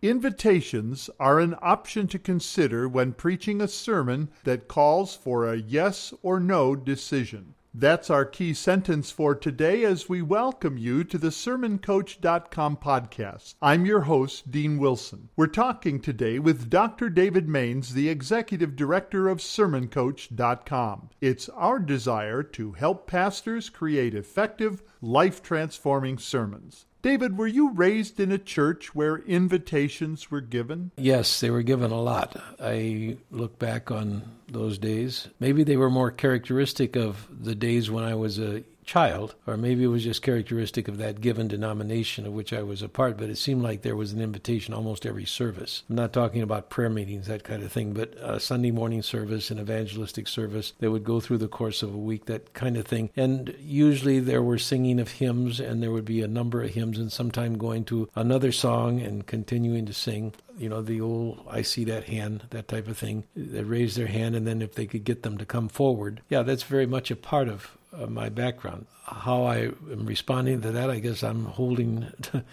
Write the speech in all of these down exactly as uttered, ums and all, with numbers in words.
Invitations are an option to consider when preaching a sermon that calls for a yes or no decision. That's our key sentence for today as we welcome you to the sermon coach dot com podcast. I'm your host, Dean Wilson. We're talking today with Doctor David Maines, the Executive Director of sermon coach dot com. It's our desire to help pastors create effective, life-transforming sermons. David, were you raised in a church where invitations were given? Yes, they were given a lot. I look back on those days. Maybe they were more characteristic of the days when I was a child, or maybe it was just characteristic of that given denomination of which I was a part, but it seemed like there was an invitation almost every service. I'm not talking about prayer meetings, that kind of thing, but a Sunday morning service, an evangelistic service that would go through the course of a week, that kind of thing. And usually there were singing of hymns, and there would be a number of hymns, and sometime going to another song and continuing to sing. You know, the old, I see that hand, that type of thing. They raise their hand, and then if they could get them to come forward. Yeah, that's very much a part of uh, my background. How I am responding to that, I guess I'm holding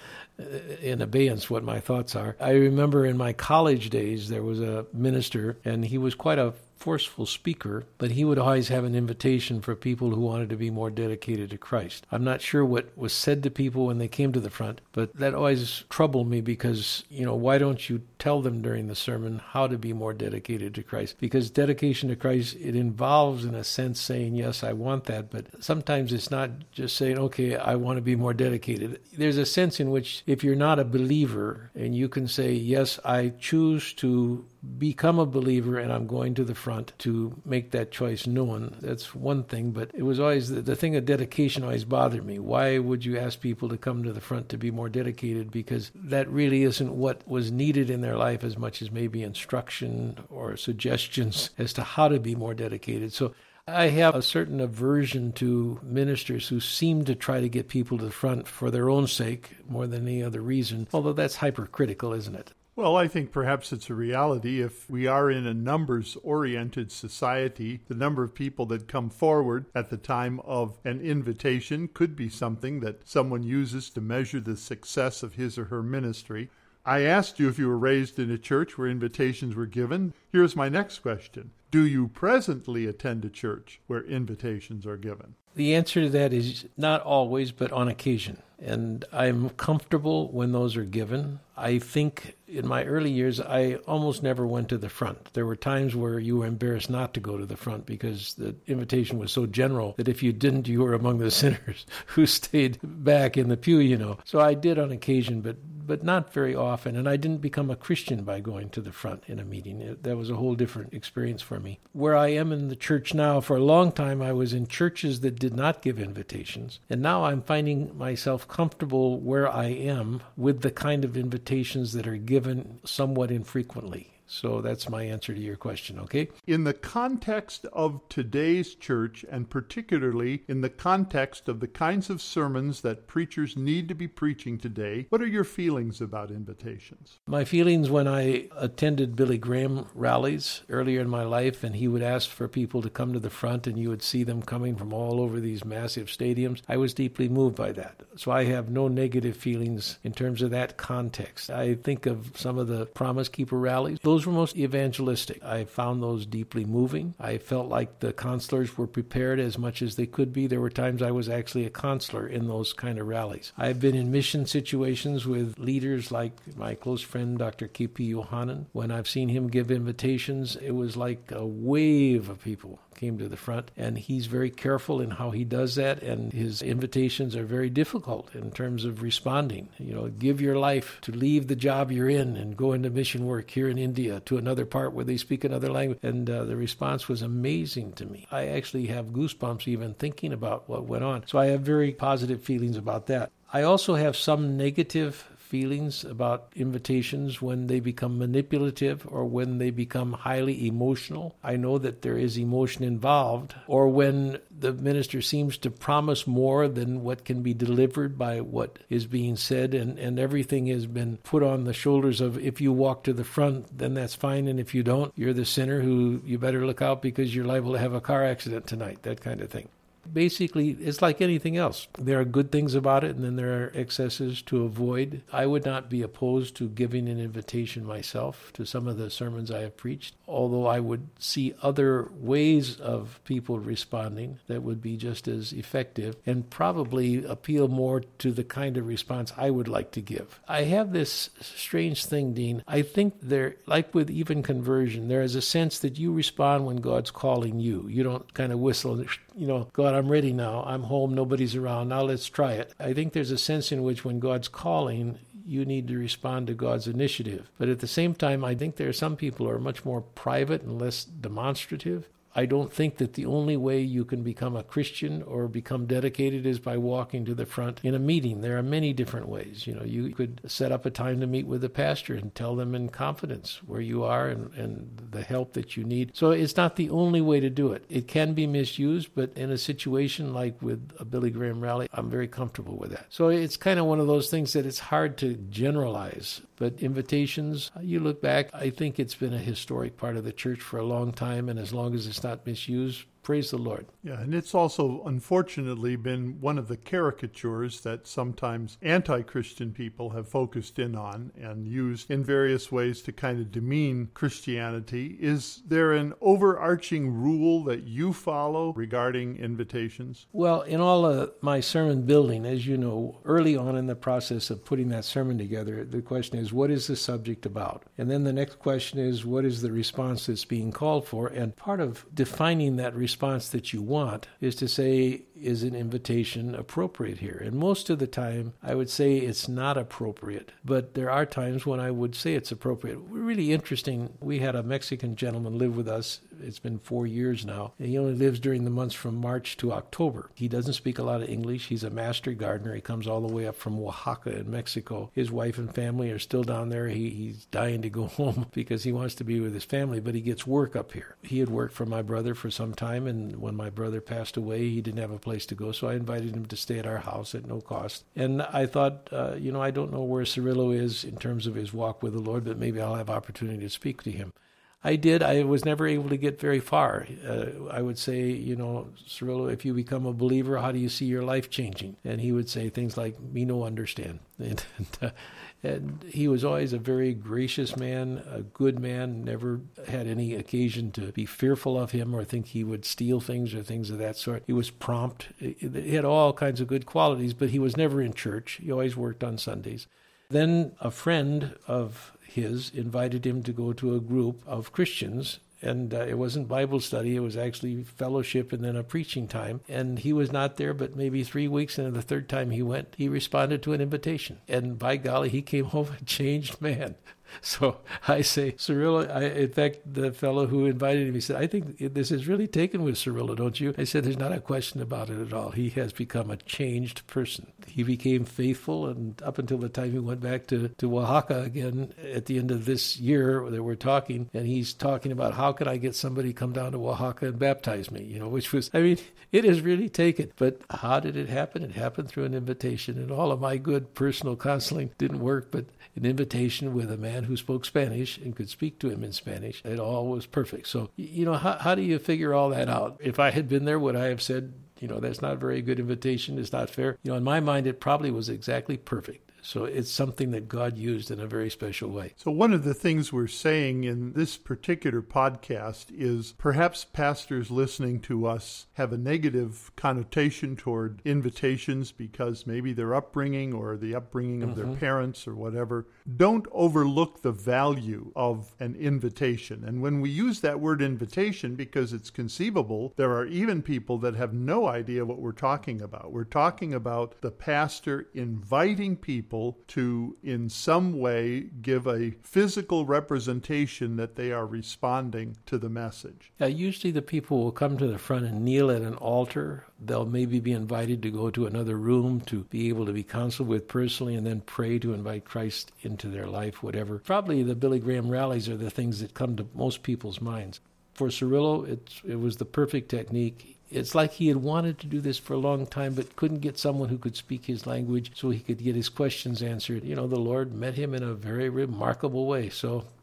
in abeyance what my thoughts are. I remember in my college days, there was a minister, and he was quite a forceful speaker, but he would always have an invitation for people who wanted to be more dedicated to Christ. I'm not sure what was said to people when they came to the front, but that always troubled me because, you know, why don't you tell them during the sermon how to be more dedicated to Christ? Because dedication to Christ, it involves, in a sense, saying, yes, I want that, but sometimes it's not just saying, okay, I want to be more dedicated. There's a sense in which if you're not a believer and you can say, yes, I choose to become a believer and I'm going to the front to make that choice known. That's one thing, but it was always the, the thing of dedication always bothered me. Why would you ask people to come to the front to be more dedicated? Because that really isn't what was needed in their life as much as maybe instruction or suggestions as to how to be more dedicated. So I have a certain aversion to ministers who seem to try to get people to the front for their own sake more than any other reason, although that's hypercritical, isn't it? Well, I think perhaps it's a reality. If we are in a numbers-oriented society, the number of people that come forward at the time of an invitation could be something that someone uses to measure the success of his or her ministry. I asked you if you were raised in a church where invitations were given. Here's my next question. Do you presently attend a church where invitations are given? The answer to that is not always, but on occasion. And I'm comfortable when those are given. I think in my early years, I almost never went to the front. There were times where you were embarrassed not to go to the front because the invitation was so general that if you didn't, you were among the sinners who stayed back in the pew, you know. So I did on occasion, but but not very often. And I didn't become a Christian by going to the front in a meeting. It, that was a whole different experience for me. Where I am in the church now, for a long time, I was in churches that did not give invitations. And now I'm finding myself comfortable where I am with the kind of invitations that are given somewhat infrequently. So that's my answer to your question, okay? In the context of today's church, and particularly in the context of the kinds of sermons that preachers need to be preaching today, what are your feelings about invitations? My feelings when I attended Billy Graham rallies earlier in my life, and he would ask for people to come to the front, and you would see them coming from all over these massive stadiums, I was deeply moved by that. So I have no negative feelings in terms of that context. I think of some of the Promise Keeper rallies. Those were most evangelistic. I found those deeply moving. I felt like the counselors were prepared as much as they could be. There were times I was actually a counselor in those kind of rallies. I've been in mission situations with leaders like my close friend, Doctor K P Yohanan. When I've seen him give invitations, it was like a wave of people came to the front, and he's very careful in how he does that, and his invitations are very difficult in terms of responding. You know, give your life to leave the job you're in and go into mission work here in India to another part where they speak another language, and uh, the response was amazing to me. I actually have goosebumps even thinking about what went on. So I have very positive feelings about that. I also have some negative feelings about invitations when they become manipulative or when they become highly emotional. I know that there is emotion involved, or when the minister seems to promise more than what can be delivered by what is being said, and, and everything has been put on the shoulders of, if you walk to the front, then that's fine, and if you don't, you're the sinner who you better look out because you're liable to have a car accident tonight, that kind of thing. Basically, it's like anything else. There are good things about it, and then there are excesses to avoid. I would not be opposed to giving an invitation myself to some of the sermons I have preached, although I would see other ways of people responding that would be just as effective and probably appeal more to the kind of response I would like to give. I have this strange thing, Dean. I think there, like with even conversion, there is a sense that you respond when God's calling you. You don't kind of whistle, you know, God, I'm ready now. I'm home. Nobody's around. Now let's try it. I think there's a sense in which when God's calling, you need to respond to God's initiative. But at the same time, I think there are some people who are much more private and less demonstrative. I don't think that the only way you can become a Christian or become dedicated is by walking to the front in a meeting. There are many different ways. You know, you could set up a time to meet with the pastor and tell them in confidence where you are and, and the help that you need. So it's not the only way to do it. It can be misused, but in a situation like with a Billy Graham rally, I'm very comfortable with that. So it's kind of one of those things that it's hard to generalize. But invitations, you look back, I think it's been a historic part of the church for a long time, and as long as it's not misused, praise the Lord. Yeah, and it's also, unfortunately, been one of the caricatures that sometimes anti-Christian people have focused in on and used in various ways to kind of demean Christianity. Is there an overarching rule that you follow regarding invitations? Well, in all of my sermon building, as you know, early on in the process of putting that sermon together, the question is, what is the subject about? And then the next question is, what is the response that's being called for? And part of defining that response response that you want is to say, is an invitation appropriate here? And most of the time, I would say it's not appropriate. But there are times when I would say it's appropriate. Really interesting, we had a Mexican gentleman live with us. It's been four years now. And he only lives during the months from March to October. He doesn't speak a lot of English. He's a master gardener. He comes all the way up from Oaxaca in Mexico. His wife and family are still down there. He, he's dying to go home because he wants to be with his family, but he gets work up here. He had worked for my brother for some time, and when my brother passed away, he didn't have a place to go, so I invited him to stay at our house at no cost. And I thought, uh, you know, I don't know where Cirillo is in terms of his walk with the Lord, but maybe I'll have opportunity to speak to him. I did. I was never able to get very far. Uh, I would say, you know, Cirillo, if you become a believer, how do you see your life changing? And he would say things like, me no understand. And, and, uh, and he was always a very gracious man, a good man, never had any occasion to be fearful of him or think he would steal things or things of that sort. He was prompt. He had all kinds of good qualities, but he was never in church. He always worked on Sundays. Then a friend of his invited him to go to a group of Christians, and uh, it wasn't Bible study, it was actually fellowship and then a preaching time. And he was not there, but maybe three weeks, and the third time he went, he responded to an invitation. And by golly, he came home a changed man. So I say, Cirillo, I, in fact, the fellow who invited him, he said, I think this is really taken with Cirillo, don't you? I said, there's not a question about it at all. He has become a changed person. He became faithful, and up until the time he went back to, to Oaxaca again at the end of this year that we're talking, and he's talking about how could I get somebody to come down to Oaxaca and baptize me, you know, which was, I mean, it is really taken. But how did it happen? It happened through an invitation, and all of my good personal counseling didn't work, but an invitation with a man who spoke Spanish and could speak to him in Spanish. It all was perfect. So, you know, how, how do you figure all that out? If I had been there, would I have said, you know, that's not a very good invitation, it's not fair? You know, in my mind, it probably was exactly perfect. So it's something that God used in a very special way. So one of the things we're saying in this particular podcast is perhaps pastors listening to us have a negative connotation toward invitations because maybe their upbringing or the upbringing of mm-hmm. their parents or whatever. Don't overlook the value of an invitation. And when we use that word invitation, because it's conceivable, there are even people that have no idea what we're talking about. We're talking about the pastor inviting people to, in some way, give a physical representation that they are responding to the message. Uh, usually the people will come to the front and kneel at an altar. They'll maybe be invited to go to another room to be able to be counseled with personally and then pray to invite Christ into their life, whatever. Probably the Billy Graham rallies are the things that come to most people's minds. For Cirillo, it's, it was the perfect technique. It's like he had wanted to do this for a long time, but couldn't get someone who could speak his language so he could get his questions answered. You know, the Lord met him in a very remarkable way. So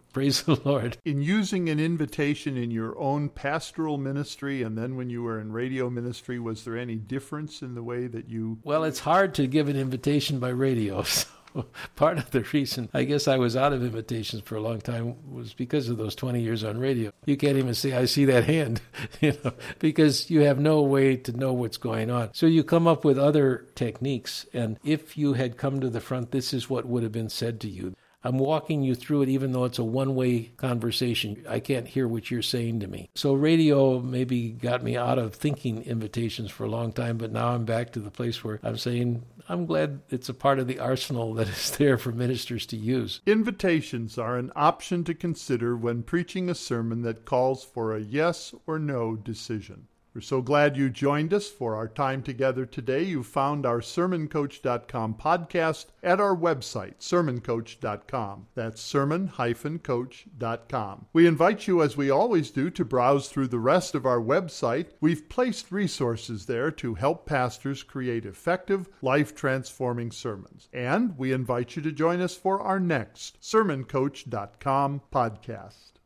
Praise the Lord. In using an invitation in your own pastoral ministry and then when you were in radio ministry, was there any difference in the way that you... Well, it's hard to give an invitation by radio, so part of the reason I guess I was out of invitations for a long time was because of those twenty years on radio. You can't even say, I see that hand, you know, because you have no way to know what's going on. So you come up with other techniques, and if you had come to the front, this is what would have been said to you. I'm walking you through it even though it's a one-way conversation. I can't hear what you're saying to me. So radio maybe got me out of thinking invitations for a long time, but now I'm back to the place where I'm saying, I'm glad it's a part of the arsenal that is there for ministers to use. Invitations are an option to consider when preaching a sermon that calls for a yes or no decision. We're so glad you joined us for our time together today. You found our sermon coach dot com podcast at our website, sermon coach dot com. That's sermon coach dot com. We invite you, as we always do, to browse through the rest of our website. We've placed resources there to help pastors create effective, life-transforming sermons. And we invite you to join us for our next sermon coach dot com podcast.